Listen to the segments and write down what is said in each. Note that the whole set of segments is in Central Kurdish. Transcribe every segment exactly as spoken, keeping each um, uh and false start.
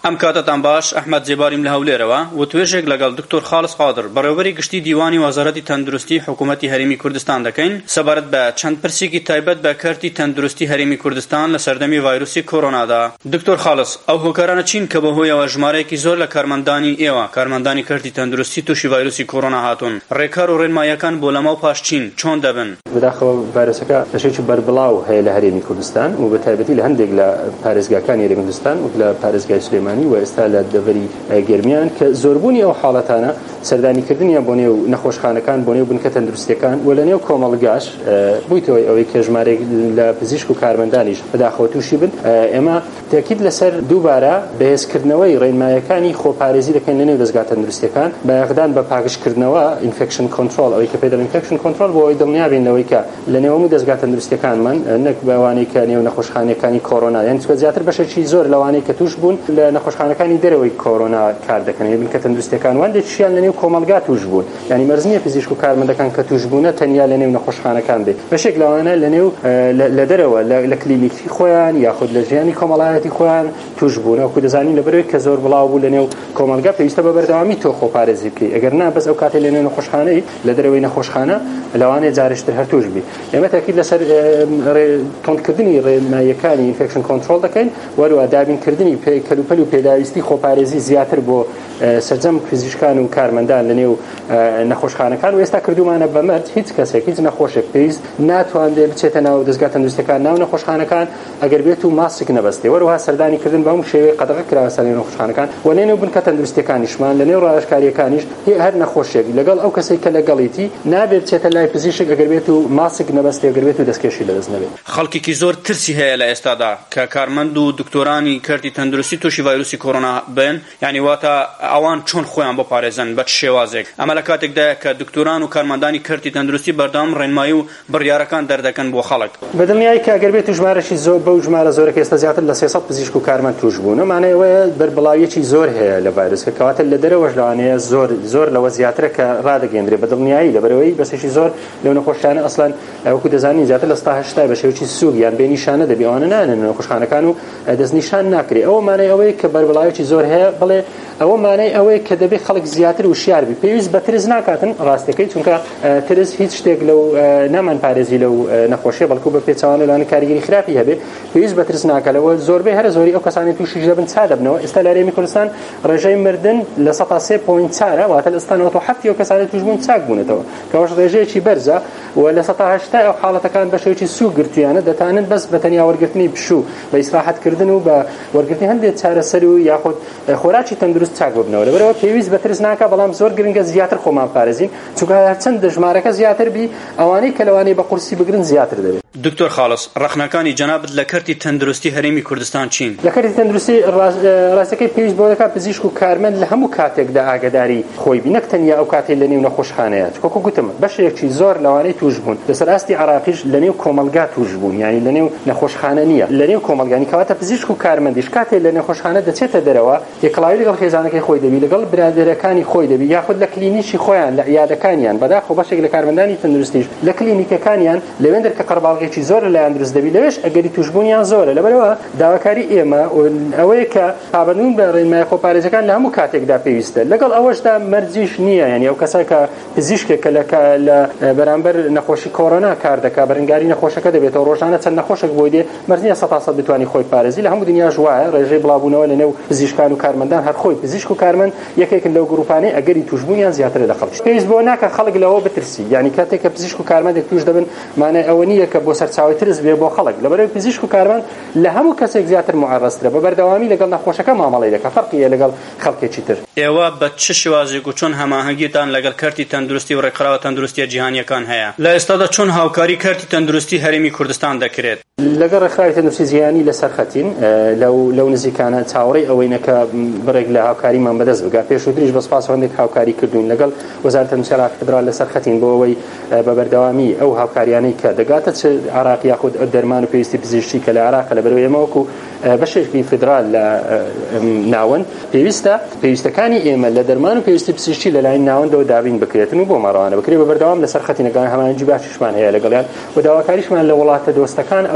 ئەم کاتتان باش ئەحمەد جێباریم لە هەولێرەوە و توێژێک لەگەڵ دکتۆر خالص قادر بەڕێوەبەری گشتی دیوانی وەزارەتی تەندروستی حکوومەتی هەرێمی کوردستان دەکەین سەبارەت بە چەند پرسێکی تایبەت بە کارتی تەندروستی هەرێمی کوردستان لە سەردەمی ڤایرۆسی کۆرۆنادا. دکتۆر خالص، ئەو هۆکارانە چین کە بەهۆیەوە ژمارەیەکی زۆر لە کارمەندانی ئێوە کارمەندانی کارتی تەندروستی تووشی ڤایرۆسی کۆرۆنا هاتوون، ڕێکار و ڕێنماییەکان بۆ لەمە و پاش چین چۆن دەبن؟ بەداخەوە ڤایرۆسەکە لەشێکی بەربڵاو هەیە لە هەرێمی کوردستان و بە تایبەتی لە هەندێک لە پارێزگاکانی هەرێمی کوردستان و لە پارێزگای سلێمانی و ئێستا لە دەڤەری گرمیان کە زۆربوونی ئەو حاڵەتانە سەردانیکردنیان بۆ نێو نەخۆشخانەکان بۆ نێو بنکە تەندروستیەکان و لە نێو کۆمەڵگاش بوویتەوەی ئەوەی کە ژمارەیەک لە پزیشک و کارمەندانیش بەداخەوە تووشی بن. ئێمە تاکید لەسەر دووبارە بەهێزکردنەوەی ڕێنماییەکانی خۆپارێزی دەکەین لە نێو دەستگا تەندروستیەکان بە یەقدان بە پاکشکردنەوە ئینفێکشن کۆنترۆل ئەوەی کە پێدەڵێن ئینفێکشن کۆنترۆل بۆ ئەوەی دڵنیابینەوەی کە لە نێو هەموو دەستگا تەندروستیەکانمان نەک بەوانەی کە نێو نەخۆشخانەکانی کۆرۆنا یان زیاتر بەشێکی زۆر لەوانەی کە توش بوون لە نەخۆشخانەکانی دەرەوەی کۆرۆنا کار دەکەن بنکە تەندروستیەکان وەندێکیان لە نێو کۆمەلگا توش بوون، یعنی مەرزنیە پزیشک و کارمەندەکان کە توش بوونە تەنیا لە نێو نەخۆشخانەکان بێت بەشێک لەوانە لە نێو لە دەرەوە لە کلینیکی خۆیان یاخود لە ژیانی کۆمەڵایەتی خۆیان توش بوون. ئەوکو دەزانین لەبەرەوەی کە زۆر بڵاو بوو لە نێو کۆمەلگا پێویستە بە بەردەوامی تۆ خۆپارێزی بکەی، ئەگەر نا بەس ئەو کاتێ لە نێو نەخۆشخانەی لە دەرەوەی نەخۆشخانە لەوانەیە جارشتر هەر توش بی. ئێمە تاکید لەسەر تۆندکردنی ڕێنماییەکانی ئینفێکشن کۆنترۆل دەکەین وەروە دابینکردنی کەلوپەل و پێداویستی خۆپارێزی زیاتر بۆ سەرجەم پزیشکان و کارمەندان لە نێو نەخۆشخانەکان و ئێستا کردومانە بەمەرج هیچ کەسێک هیچ نەخۆشێک پێویست ناتوانێت بچێتە ناو دەستگا تەندروستیەکان ناو نەخۆشخانەکان ئەگەر بێت و ماسک نەبەستێ. وەروها سەردانیکردن بە هەموو شێوەیە قەدەغە کراوە سەر نەخۆشخانەکان و لە نێو بنکە تەندروستیەکانیشمان لە نێو ڕاهێژکاریەکانیش هەر نەخۆشێک لەگەڵ ئەو کەسێک کە لەگەڵیتی نابێت بچێتە لای پزیشک ئەگەر بێت و ماسک نەبەستێ ئەگەر بێت و دەستکێشی لەدەست نەبێت. خەڵکێکی زۆر ترسی هەیە لە ئێستادا کە کارمەند و دکتۆرانی کارتی تەندروستی تووشی ڤایرۆسی کۆرۆنا بن، یعنی واتە ئەوان چۆن خۆیان بپارێزن بە شێوازێک. ئەمە لە کاتێکدا کە دکتۆران و کارمەندانی کارتی تەندروستی بەردەوام ڕێنمایی و بڕیارەکان دەردەکەن بۆ خەڵک. بەدڵنیایی کە ئەگەر بێت و ژمارەشی زۆر بەو ژمارە زۆرەکە ئێستا زیاتر لە سێسەد پزیشک و کارمەند توش بوون، ئەمانە ئەوەیە بەربڵاویەکی زۆر هەیە لە ڤایرۆسکە کەواتە لە دەرەوەش لەوانەیە زۆر زۆر لەوە زیاترە کە ڕادەگەیەندرێت بەدڵنیایی لەبەرەوەی بەسێکی زۆر لەو نەخۆشیانە ئەسڵەن وەکو دەزانین زیاتر لە سەد و هەشتا بە شێوەیەکی سووگ یان بێنیشانە دەبێ ئەوانە نانێن نەخۆشخانەکان و دەستنیشان ناکرێ. ئەوە مانای ئەوەیە کە بەربڵاویەکی زۆر هەیە بڵێ ئەوە مانای ئەوەیە کە دەبێت خەڵک زیاتر وشیار بی پێویست بە ترس ناکاتن ڕاستەکەی چونکە ترس هیچ شتێک لەو نامان پارێزی لەو نەخۆشیە بەڵکو بە پێچەوانە لەوانە کاریگەری خراپی هەبێ پێویست بە ترس ناکەلەوە زۆربەی هەر زۆری ئەو کەسانی تووشی دەبن چا دەبنەوە. ئێستا لە هەرێمی کوردستان ڕێژەی مردن لە سەد و سێ پۆینت چارە واتە لە ئێستا نۆ هەفت ئەو کەسانی توش بوون چاک بوونەتەوە کەەوەش ڕێژەیەکی بەرزە و لە سەد و هەشتا ئەو حاڵەتەکان بە شێوەیەکی سووک گرتویانە دەتانن بەس بە تەنیا وەرگرتنی پشوو بە ئیسراحەتکردن و بە وەرگرتنی هەندێک چارەسەر و یاخود خۆراکی تەندروست چاک ببنەوە. لەبەرەوە پێویست بە ترس ناکە بەڵام زۆر گرنگە زیاتر خۆمان پارێزین چونکە هەرچەند ژمارەکە زیاتر بی ئەوانەی کە لەوانەی بە قورسی بگرن زیاتر دەبێت. دکتۆر خالص، ڕەخنەکانی جەنابەت لە کارتی تەندروستی هەرێمی کوردستان چین؟ لە کارتی تەندروستی ڕاستەکەی پێویست بۆ دەکات پزیشک و کارمەند لە هەموو کاتێکدا ئاگاداری خۆی بی نەک تەنیا ئەو کاتێ لە نێو نەخۆشخانەیە وەکو گوتم بەشێکی زۆر لەوانەی توش بوون لەسەر ئاستی عراقیش لە نێو کۆمەلگا توش بوون، یعنی لە نێو نەخۆشخانە نییە لە نێو کۆمەلگانی کەواتە پزیشک و کارمەندیش کاتێ لە نەخۆشخانە دەچێتە دەرەوە یەکڵاوی لەگەڵ خێزانەکەی خۆی دەبی لەگەڵ برادەرەکانی خۆی دەبی یاخود لە کلینیکی خۆیان لە عیادەکانیان بەداخۆ بەشێک لە کارمەندانی تەندروستیش لە کلینیکەکانیان لەوێندەر کە قەرباڵغێکی زۆر لەلایەن دروست دەبی لەوێش ئەگەری توشبوونیان زۆرە. لەبەرەوە داواکاری ئێمە ئەوەیە کە پابەندبوون بە ڕێنمایی خۆپارێزەکان لە هەموو کاتێکدا پێویستە لەگەڵ ئەوەشدا مەرجیش نییە، یعنی ئەو کەسە کە پزیشکێکە لە بەرامبەر نەخۆشی کۆرۆنا کار دەکات بەرەنگاری نەخۆشەکە دەبێتەوە ڕۆژانە چەند نەخۆشێک بۆی دێ مەرجنیە سەد تا سەد بتوانی خۆی پارێزی لە هەموو دنیاش وایە ڕێژەی بڵاوبوونەوە لە نێو پزیشکان و کارمەندان هەر خۆی پزیشک و کارمەند یەکێکن لەو گروپانەی ئەگەری توشبوونیان زیاترە لە خەڵک پێویست بۆ ناکە خەڵک لەوە بترسی، یعنی کاتێک کە پزیشک و کارمەندێک توش دەبن مانای ئەوە نییە کە بۆ سەرچاوی ترس بێ بۆ خەڵک. لەبەرەوەی پزیشک و کارمەند لە هەموو کەسێک زیاتر معەرەزترە بە بەردەوامی لەگەڵ نەخۆشەکە مامەڵەی دەکات فەرقیە لەگەڵ خەڵکێکی تر. ئێوە بە چ شێوازێک و چۆن هەماهەنگیتان لەگەڵ کارتی تەندروستی و ڕێکخراوە تەندروستیە جیهانیەکان هەیە؟ لە ئێستادا چۆن هاوکاری کارتی تەندروستی هەرێمی کوردستان دەکرێت؟ لەگەڵ ڕێکخراوی تەندروستی جیهانی لەسەر خەتین لەو لەو نزیکانە چاوەڕێی ئەوەی نەکە بڕێک لە هاوکاریمان بەدەست بگا. پێشووتریش بە سپاس هەندێک هاوکاری کردوین لەگەڵ وەزارەتە نووسینی عراق لەسەر خەتین بۆ ئەوەی بە بەردەوامی ئەو هاوکاریانەی کە دەگاتە چ عراق یاخود دەرمان و پێویستی پزیشکی کە لە عراق لەبەرەوەی ئێمە وەکو بەشێکی فدرال لە ناوەن پێویستە پێویستەکانی ئێمە لە دەرمان و پێویستی پزیشکی لەلایەن ناوەندەوە دابین بکرێتن و بۆ ماڕەوانە بکرێت بە بەردەوام لەسەر خەتینەکان هەمانجی باشیشمان هەیە لەگەڵیان و داواکاریشمان لە وڵاتە دۆستەکان ئەوەیە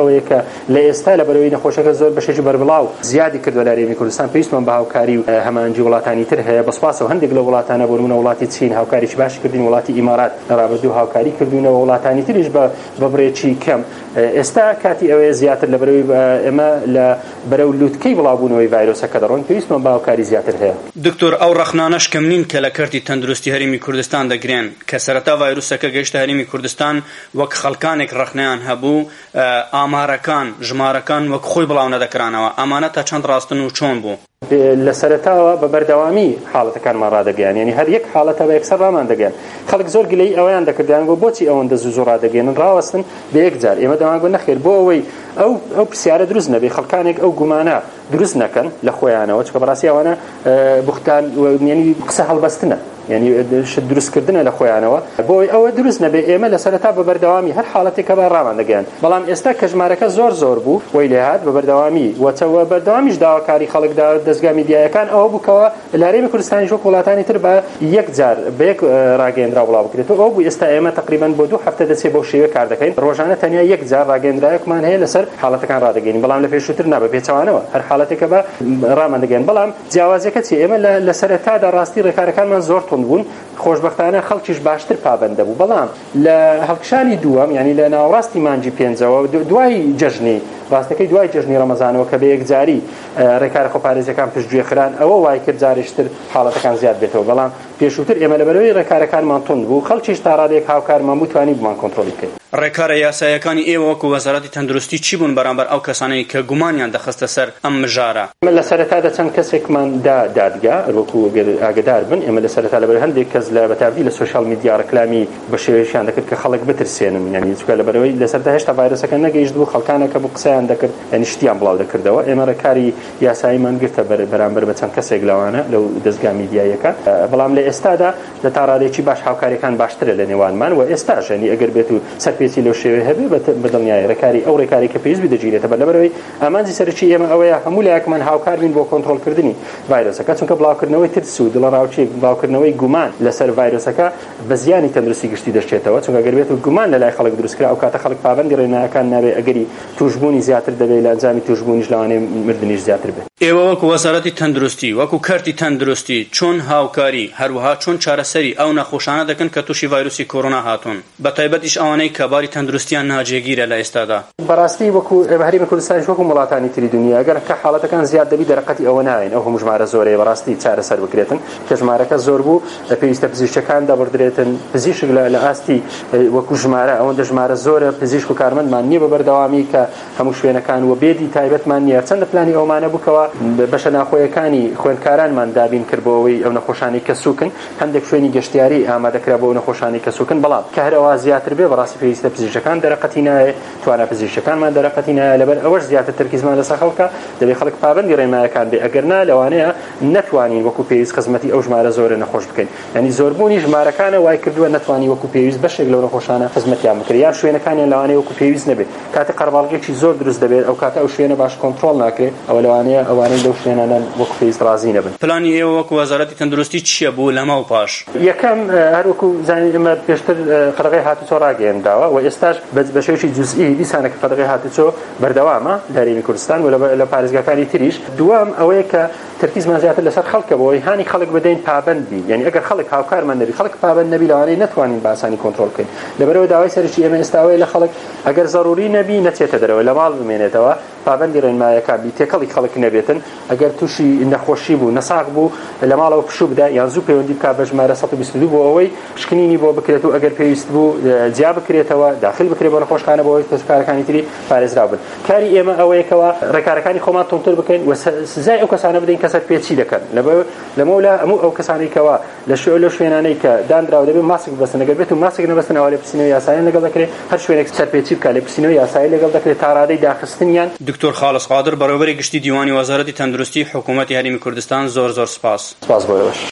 ئەوەیە کە لە ئێستا لە بەرەوەی نەخۆشەکە زۆر بەشێکی بەربڵاو زیادی کردووە لە هەرێمی کوردستان پێویستمان بە هاوکاری و هەمانجی وڵاتانی تر هەیە بەسپاسەوە هەندێک لە وڵاتانە بۆ نمونە وڵاتی چین هاوکاریی باش کردین وڵاتی ئیمارات لە ڕابردوو هاوکاری کردوونەوە وڵاتانی تریش بە بەبڕێکی کەم ئێستا کاتی ئەوەیە زیاتر لە بەرەوەی ئێمە لە بەرەو لووتکەی بڵاوبوونەوەی ڤایرۆسەکە دەڕۆین پێویستمان بە هاوکاری زیاتر هەیە. دکتۆر ئەو ڕەخنانەش کەم نین کە لە کەرتی تەندروستی هەرێمی کوردستان دەگرێن کە سەرەتا ڤایرۆسەکە گەیشتە هەرێمی کوردستان وەک خەڵکانێک ڕەخنەیان هەبوو ئامارەکان ژمارەکان وەک خۆی بڵاو نەدەکرانەوە ئەمانە تا چەند ڕاستن و چۆن بوو؟ لە سەرەتاوە بە بەردەوامی حاڵەتەکانمان ڕادەگەیان یعنی هەر یەک حاڵەتە بە یەکسەر ڕامان دەگەیان خەڵک زۆر گلەی ئەوەیان دەکردیان بۆ بۆچی ئەوەندە زوو زوو ڕادەگەێنن ڕاوەستن بە یەکجار ئێمە دەمانگوێن نەخێر بۆ ئەوەی ئەو ئەو پرسیارە دروست نەبێ خەڵکانێک ئەو گومانە دروست نەکەن لە خۆیانەوە چکە بەڕاستی ئەوانە بوختان یعنی قسە هەڵبەستنە یعنی شت دروستکردنە لە خۆیانەوە بۆی ئەوە دروست نەبێ ئێمە لە سەرەتا بە بەردەوامی هەر حاڵەتێکە بە ڕامان دەگەیان بەڵام ئێستا کە ژمارەکە زۆر زۆر بوو وەی لێهات بە بەردەوامی وەچەوە بەردەوامیش داواکاری خەڵکدا دەستگا میدیایەکان ئەوە بووکەوە لە هەرێمی کوردستانیش وەک وڵاتانی تر بە یەکجار بە یەک ڕاگەیەندرا وڵاو بکرێتەوە ئەو بوو ئێستا ئێمە تقریبەن بۆ دوو هەفتە دەچێت بەو شێوە کار دەکەین ڕۆژانە تەنیا یەکجار ڕاگەیەندرایەکمان هەیە لەسەر حاڵەتەکان ڕادەگەین بەڵام لە پێشووتر نابە پێچەوانەوە هەر حاڵەتێکە بە ڕامان دەگەین بەڵام جیاوازەکە چی ئێمە لە سەرەتادا ڕاستی ڕێکارەکانمان زۆر تونند بوون خۆشبەختانە خەڵکیش باشتر پابەندە بوو بەڵام لە هەڵکشانی دووەم یعنی لە ناوەڕاستی مانجی پێنجەوە دوای جەژنی ڕاستەکەی دوای جەژنی ڕەمەزانەوە کە بە یەکجاری ڕێکارە خۆپارێزیەکان پشتگوێ خران ئەوە وای کرد جارێشتر حاڵەتەکان زیاد بێتەوە بەڵام پێشووتر ئێمە لەبەرەوەی ڕێکارەکانمان تونند بوو خەڵکیش تا ڕادێک هاوکارمان بوو توانی بمان کۆنتڕۆلی بکەین. ڕێکارە یاسایەکانی ئێوە وەکو وەزارەتی تەندروستی چی بوون بەرامبەر ئەو کەسانەی کە گومانیان دەخستە سەر ئەم مژارە؟ ئێمە لە سەرەتادا چەند کەسێکمان دا دادگا وەکو ئاگدار بن ئێمە لە سەرەتا لەبەر هەندێک کەس لە بەتابی لە سوشال میدیا ڕکلامی بە شێوەیەشیان دەکرد کە خەڵک بترسێنن یعنی چونکە لەبەرەوەی لەسەرتا هێشتا ڤایرۆسەکە نەگەیشت بوو خەڵکانەکە بوو قسەیان دەکرد یعنی شتیان بڵاو دەکردەوە ئێمە ڕێکاری یاساییمان گرتە بەرامبەر بە چەند کەسێک لەوانە لەو دەستگا میدیایەکە بەڵام لە ئێستادا لە تا ڕادێکی باش هاوکاریەکان باشترە لە نێوانمان و ئێستاش یعنی ئەگەر بێت و سەرپێچی لەو شێوەیە هەبێ بەدڵنیایی ڕێکاری ئەو ڕێکاری کە پێویست دەگیرێتە بەر لەبەرەوەی ئامانجی سەرچی ئێمە ئەوەیە هەموو لایەکمان هاوکار بین بۆ کۆنتڕۆلکردنی ڤایرۆسەکە چونکە بڵاوکردنەوەی ترس و دڵەڕاوچێک بڵاوکردنەوەی گومان لەسەر ڤایرۆسەکە بە زیانی تەندروستی گشتی دەشێتەوە چونکە ئەگەر بێت و گومان لە لای خەڵک دروستکرا ئەو کاتە خەڵک پابەندی ڕێنمایەکان نابێ ئەگەری توشبوونی زیاتر دەبێت لە ئەنجامی توشبوونیش لەوانەیە مردنیش زیاتر بێت. ئێوە وەکو وەزارەتی تەندروستی وەکو کارتی تەندروستی چۆن هاوکاری هەروەها چۆن چارەسەری ئەو نەخۆشانە دەکەن کە تووشی ڤایرۆسی کۆڕۆنا هاتوون بە تایبەتیش ئەوانەی کە باری تەندروستیان ناجێگیرە لە ئێستادا؟ بەڕاستی وەکو هەرێمی کوردستانیش وەکو وڵاتانی تری دنیا ئەگەر کە حاڵەتەکان زیاد دەبی دەرەقەتی ئەوە ناوێن ئەو هەموو ژمارە زۆرەیە بەڕاستی چارەسەر بکرێتن کە ژمارەکە زۆر بوو پێویستە پزیشکەکان دەبڕدرێتن پزیشک لە ئاستی وەکو ژمارە ئەوەندە ژمارە زۆرە پزیشک و کارمەندمان نییە بە بەردەوامی کە هەموو شوێنەکان و بێدی تایبەتمان نییە چەندە پلانی ئەومانە بووکەوە بەشە ناخۆیەکانی خوێندکارانمان دابین کرد بۆەوەی ئەو نەخۆشانی کە سووکن هەندێک شوێنی گەشتیاری ئامادەکرا بۆ ئەو نەخۆشانی کە سووکن بەڵام کە هەرەوە زیاتر بێ بەڕاستی پێویستە پزیشکەکان دەرەقەتی نایە توانە پزیشکەکانمان دەرەقەتی نایە لەبەر ئەوەش زیاتر تەرکیزمان لەسەر خەڵکە دەبێت خەڵک پابەندی ڕێنمایەکان بێ ئەگەر نا لەوانەیە نەتوانین وەکو پێویست خزمەتی ئەو ژمارە زۆرە نەخۆش بکەین یعنی زۆربوونی ژمارەکانە وای کردووە نەتوانی وەکو پێویست بەشێک لەو نەخۆشانە خزمەتیان بکرێت یان شوێنەکانیان لەوانەیە وەکو پێویست نەبێت کاتێک قەرەباڵغێکی زۆر دروست دەبێت ئەو کاتە ئەو شوێنە باش کۆنتڕۆڵ ناکرێت ئەوە لەوانەیە ئەوانەی لەو شوێنانە وەکو پێویست ڕازی نەبن. پلانی ئێوە وەکو وەزارەتی تەندروستی چییە بوو لەما و پاش؟ یەکەم هەر وەکو زانین ئێمە پێشتر قەدەغەی هاتوچۆ ڕاگەیەنداوە و ئێستاش بە شێوەیەکی جوزئی دیسانە کە قەدەغەی هاتوچۆ بەردەوامە لە هەرێمی کوردستان و لە پارێزگاکانی تریش دووەم ئەوەیە کە ترکیزمان زیاتر لەسەر خەڵکە بۆەوەی هانی خەڵک بدەین پابەند بی یعنی ئەگەر خەڵک هاوکارمان نەبی خەڵک پابەند نەبی لەوانەیە نەتوانین بە ئاسانی کۆنتڕۆڵ بکەین لەبەرەوەی داوای سەرچی ئێمە ئێستاوەیە لە خەڵک ئەگەر زەڕوری نەبی نەچێتە دەرەوە لە ماڵ بمێنێتەوە پابەندی ڕێنمایەکان بی تێکەڵی خەڵک نەبێتن ئەگەر تووشی نەخۆشی بوو نەساق بوو لە ماڵەوە پشوو بدا یان زوو پەیوەندی بکات بە ژمارە سەد و بیست و دوو بۆ ئەوەی پشکنینی بۆ بکرێت و ئەگەر پێویست بوو جیا بکرێتەوە داخل بکرێت بۆ نەخۆشخانە بۆ ئەوەی کەسوکارەکانی تری پارێزرا بن. کاری ئێمە ئەوەیەکەوە ڕێکارەکانی خۆمان تۆمتر بکەین و سزای ئەو کەسانە بدەین کە سەرپێچی دەکەن لەمەولا هەموو ئەو کەسانی کەوا لە شوێ لە شوێنانەی کە دانراوە دەبێت ماسک بەستن ئەگەر بێت و ماسک نەبەستن ئەوە لە پرسینەوەی یاساییان لەگەڵ دەکرێت هەر شوێنێک سەرپێچی بکات لە پرسینەوەی یاسایی لەگەڵ دەکرێت تا ڕادەی داخستنیان. دکتۆر خالص قادر بەڕێوەبەری گشتی دیوانی وەزارەتی تەندروستی حکوومەتی هەرێمی کوردستان زۆر زۆر سپاس. سپاس بۆ ئێوەش.